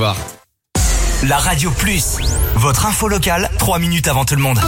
voir. La Radio Plus, votre info locale, 3 minutes avant tout le monde.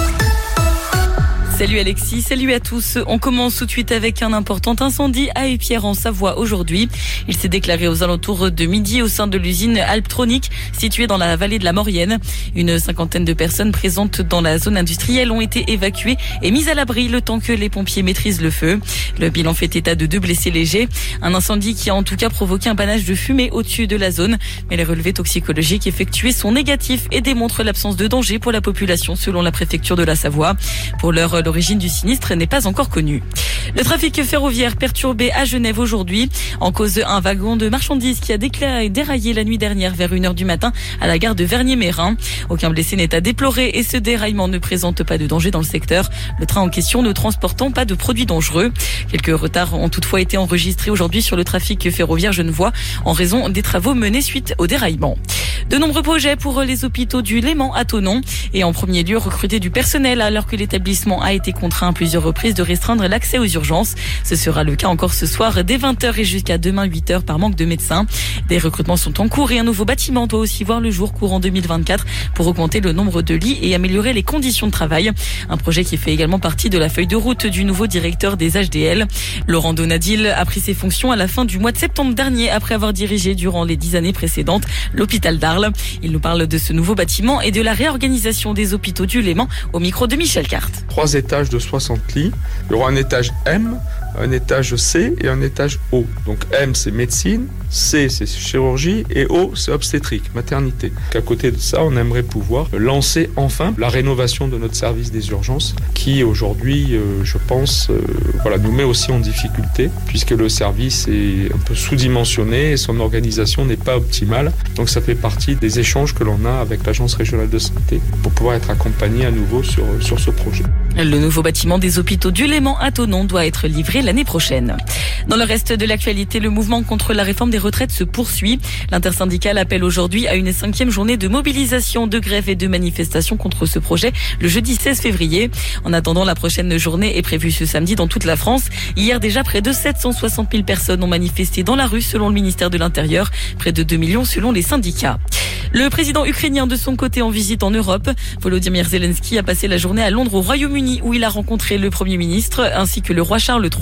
Salut Alexis, salut à tous. On commence tout de suite avec un important incendie à Épierre en Savoie aujourd'hui. Il s'est déclaré aux alentours de midi au sein de l'usine Alptronic située dans la vallée de la Maurienne. Une cinquantaine de personnes présentes dans la zone industrielle ont été évacuées et mises à l'abri le temps que les pompiers maîtrisent le feu. Le bilan fait état de 2 blessés légers. Un incendie qui a en tout cas provoqué un panache de fumée au-dessus de la zone. Mais les relevés toxicologiques effectués sont négatifs et démontrent l'absence de danger pour la population selon la préfecture de la Savoie. Pour l'heure, l'origine du sinistre n'est pas encore connue. Le trafic ferroviaire perturbé à Genève aujourd'hui. En cause un wagon de marchandises qui a déraillé la nuit dernière vers 1h du matin à la gare de Vernier-Mérin. Aucun blessé n'est à déplorer et ce déraillement ne présente pas de danger dans le secteur. Le train en question ne transportant pas de produits dangereux. Quelques retards ont toutefois été enregistrés aujourd'hui sur le trafic ferroviaire genevois en raison des travaux menés suite au déraillement. De nombreux projets pour les hôpitaux du Léman à Thonon et en premier lieu recruter du personnel alors que l'établissement a été contraint à plusieurs reprises de restreindre l'accès aux urgences. Ce sera le cas encore ce soir dès 20h et jusqu'à demain 8h par manque de médecins. Des recrutements sont en cours et un nouveau bâtiment doit aussi voir le jour courant 2024 pour augmenter le nombre de lits et améliorer les conditions de travail. Un projet qui fait également partie de la feuille de route du nouveau directeur des HDL. Laurent Donadil a pris ses fonctions à la fin du mois de septembre dernier après avoir dirigé durant les 10 années précédentes l'hôpital d'Arles. Il nous parle de ce nouveau bâtiment et de la réorganisation des hôpitaux du Léman au micro de Michel Carte. 3 étages de 60 lits. Il y aura un étage M, un étage C et un étage O. Donc M c'est médecine, C c'est chirurgie et O c'est obstétrique, maternité. À côté de ça, on aimerait pouvoir lancer enfin la rénovation de notre service des urgences qui aujourd'hui, je pense, nous met aussi en difficulté puisque le service est un peu sous-dimensionné et son organisation n'est pas optimale. Donc ça fait partie des échanges que l'on a avec l'Agence régionale de santé pour pouvoir être accompagné à nouveau sur ce projet. Le nouveau bâtiment des hôpitaux du Léman à Thonon doit être livré l'année prochaine. Dans le reste de l'actualité, le mouvement contre la réforme des retraites se poursuit. L'intersyndicale appelle aujourd'hui à une 5e journée de mobilisation, de grève et de manifestation contre ce projet le jeudi 16 février. En attendant, la prochaine journée est prévue ce samedi dans toute la France. Hier déjà, près de 760 000 personnes ont manifesté dans la rue selon le ministère de l'Intérieur, près de 2 millions selon les syndicats. Le président ukrainien de son côté en visite en Europe. Volodymyr Zelensky a passé la journée à Londres au Royaume-Uni où il a rencontré le Premier ministre ainsi que le roi Charles III.